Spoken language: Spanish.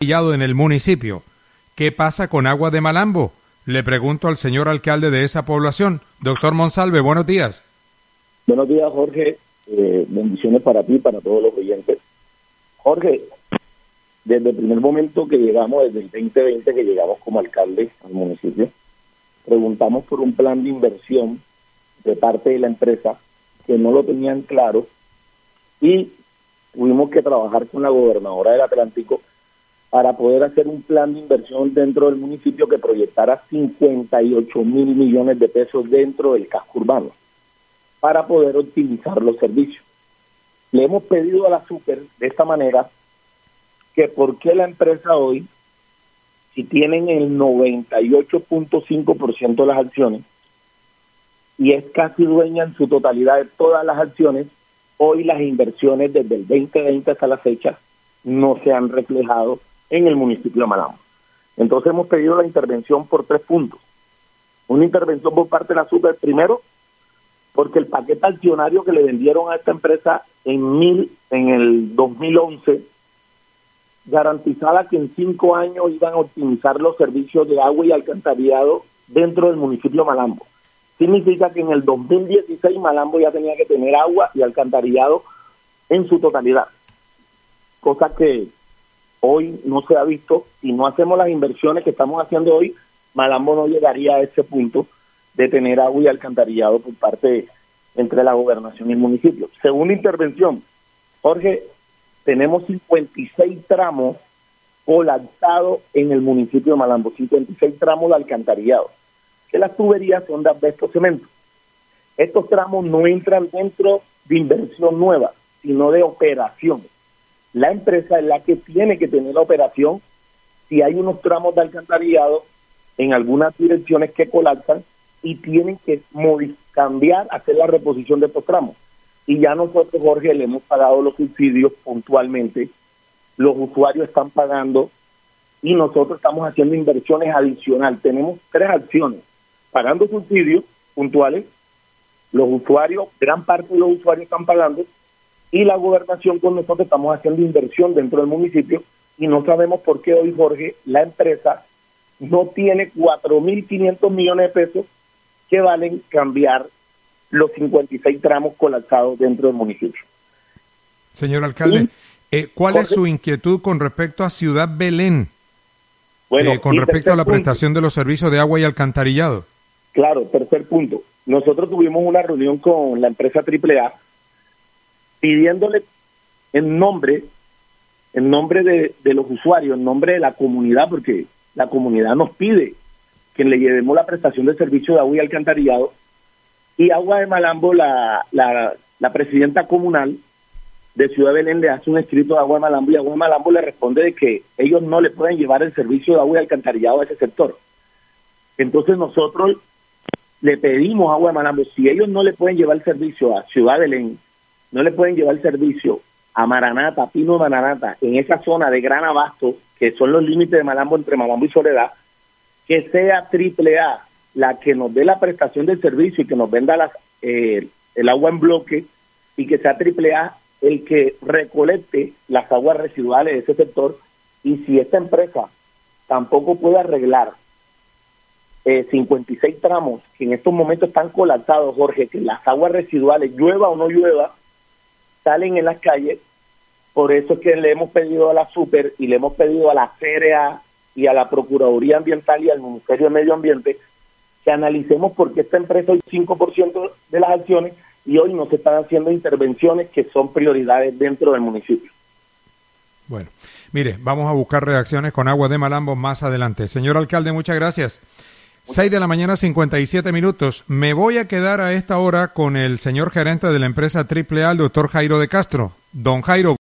en el municipio. ¿Qué pasa con Agua de Malambo? Le pregunto al señor alcalde de esa población. Doctor Monsalve, buenos días. Buenos días, Jorge. Bendiciones para ti y para todos los oyentes. Jorge, desde el primer momento que llegamos, desde el 2020 que llegamos como alcalde al municipio, preguntamos por un plan de inversión de parte de la empresa que no lo tenían claro y tuvimos que trabajar con la gobernadora del Atlántico para poder hacer un plan de inversión dentro del municipio que proyectara 58 mil millones de pesos dentro del casco urbano para poder optimizar los servicios. Le hemos pedido a la Super de esta manera que por qué la empresa hoy, si tienen el 98.5% de las acciones y es casi dueña en su totalidad de todas las acciones, hoy las inversiones desde el 2020 hasta la fecha no se han reflejado en el municipio de Malambo. Entonces hemos pedido la intervención por 3 puntos. Una intervención por parte de la Super, primero, porque el paquete accionario que le vendieron a esta empresa en el 2011 garantizaba que en 5 años iban a optimizar los servicios de agua y alcantarillado dentro del municipio de Malambo. Significa que en el 2016 Malambo ya tenía que tener agua y alcantarillado en su totalidad, cosa que hoy no se ha visto. Si no hacemos las inversiones que estamos haciendo hoy, Malambo no llegaría a ese punto de tener agua y alcantarillado por parte entre la gobernación y el municipio. Segunda intervención, Jorge, tenemos 56 tramos colapsados en el municipio de Malambo, 56 tramos de alcantarillado, que las tuberías son de asbesto cemento. Estos tramos no entran dentro de inversión nueva, sino de operación. La empresa es la que tiene que tener la operación si hay unos tramos de alcantarillado en algunas direcciones que colapsan y tienen que cambiar, hacer la reposición de estos tramos. Y ya nosotros, Jorge, le hemos pagado los subsidios puntualmente, los usuarios están pagando y nosotros estamos haciendo inversiones adicionales. Tenemos 3 acciones, pagando subsidios puntuales, los usuarios, gran parte de los usuarios están pagando, y la gobernación con nosotros estamos haciendo inversión dentro del municipio y no sabemos por qué hoy, Jorge, la empresa no tiene 4.500 millones de pesos que valen cambiar los 56 tramos colapsados dentro del municipio. Señor alcalde, ¿cuál es su inquietud con respecto a Ciudad Belén? Bueno, con respecto a la prestación de los servicios de agua y alcantarillado. Claro, tercer punto. Nosotros tuvimos una reunión con la empresa AAA pidiéndole en nombre de los usuarios, en nombre de la comunidad, porque la comunidad nos pide que le llevemos la prestación de servicio de agua y alcantarillado, y Agua de Malambo, la presidenta comunal de Ciudad Belén le hace un escrito a Agua de Malambo y Agua de Malambo le responde de que ellos no le pueden llevar el servicio de agua y alcantarillado a ese sector. Entonces nosotros le pedimos a Agua de Malambo, si ellos no le pueden llevar el servicio a Ciudad Belén, no le pueden llevar el servicio a Maranata, Pino de Maranata, en esa zona de gran abasto, que son los límites de Malambo, entre Malambo y Soledad, que sea AAA la que nos dé la prestación del servicio y que nos venda el agua en bloque, y que sea AAA el que recolecte las aguas residuales de ese sector. Y si esta empresa tampoco puede arreglar 56 tramos que en estos momentos están colapsados, Jorge, que las aguas residuales, llueva o no llueva, salen en las calles. Por eso es que le hemos pedido a la Super y le hemos pedido a la CRA y a la Procuraduría Ambiental y al Ministerio de Medio Ambiente que analicemos por qué esta empresa hoy 5% de las acciones y hoy no se están haciendo intervenciones que son prioridades dentro del municipio. Bueno, mire, vamos a buscar reacciones con Agua de Malambo más adelante. Señor alcalde, muchas gracias. 6:57 a.m. Me voy a quedar a esta hora con el señor gerente de la empresa AAA, el doctor Jairo de Castro. Don Jairo.